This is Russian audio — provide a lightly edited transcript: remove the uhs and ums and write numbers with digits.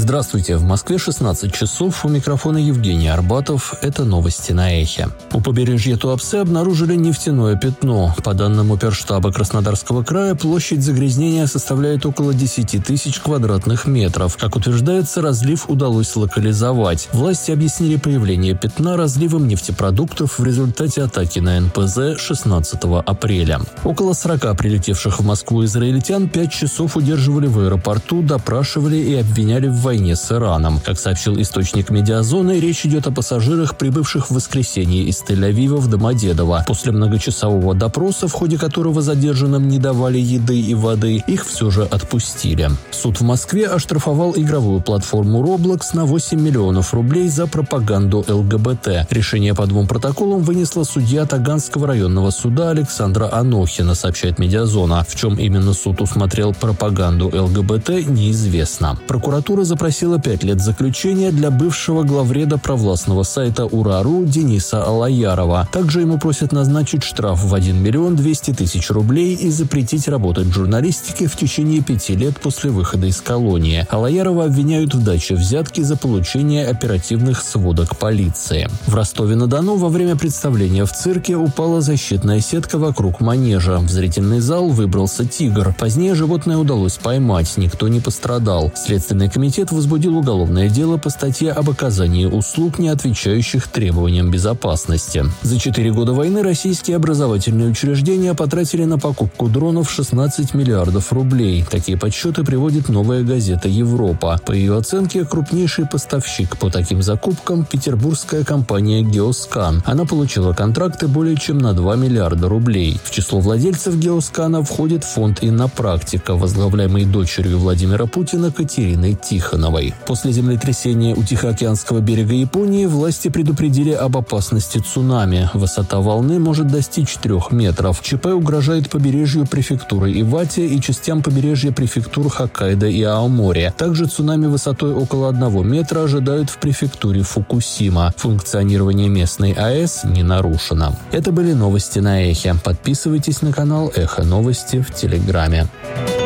Здравствуйте, в Москве 16 часов, у микрофона Евгений Арбатов. Это новости на Эхе. У побережья Туапсе обнаружили нефтяное пятно. По данным Оперштаба Краснодарского края, площадь загрязнения составляет около 10 тысяч квадратных метров. Как утверждается, разлив удалось локализовать. Власти объяснили появление пятна разливом нефтепродуктов в результате атаки на НПЗ 16 апреля. Около 40 прилетевших в Москву израильтян 5 часов удерживали в аэропорту, допрашивали и обвиняли в войне с Ираном. Как сообщил источник «Медиазоны», речь идет о пассажирах, прибывших в воскресенье из Тель-Авива в Домодедово. После многочасового допроса, в ходе которого задержанным не давали еды и воды, их все же отпустили. Суд в Москве оштрафовал игровую платформу Roblox на 8 миллионов рублей за пропаганду ЛГБТ. Решение по 2 протоколам вынесла судья Таганского районного суда Александра Анохина, сообщает «Медиазона». В чем именно суд усмотрел пропаганду ЛГБТ, неизвестно. Прокуратура запросила 5 лет заключения для бывшего главреда провластного сайта Ура.ру Дениса Алаярова. Также ему просят назначить штраф в 1 миллион 200 тысяч рублей и запретить работать в журналистике в течение 5 лет после выхода из колонии. Алаярова обвиняют в даче взятки за получение оперативных сводок полиции. В Ростове-на-Дону во время представления в цирке упала защитная сетка вокруг манежа. В зрительный зал выбрался тигр. Позднее животное удалось поймать, никто не пострадал. Следственный комитет возбудил уголовное дело по статье об оказании услуг, не отвечающих требованиям безопасности. За 4 года войны российские образовательные учреждения потратили на покупку дронов 16 миллиардов рублей. Такие подсчеты приводит новая газета «Европа». По ее оценке, крупнейший поставщик по таким закупкам – петербургская компания «Геоскан». Она получила контракты более чем на 2 миллиарда рублей. В число владельцев «Геоскана» входит фонд «Иннопрактика», возглавляемый дочерью Владимира Путина Катериной Тихоновой. После землетрясения у Тихоокеанского берега Японии власти предупредили об опасности цунами. Высота волны может достичь 3 метров. ЧП угрожает побережью префектуры Ивати и частям побережья префектур Хоккайдо и Аомори. Также цунами высотой около 1 метра ожидают в префектуре Фукусима. Функционирование местной АЭС не нарушено. Это были новости на Эхе. Подписывайтесь на канал Эхо Новости в Телеграме.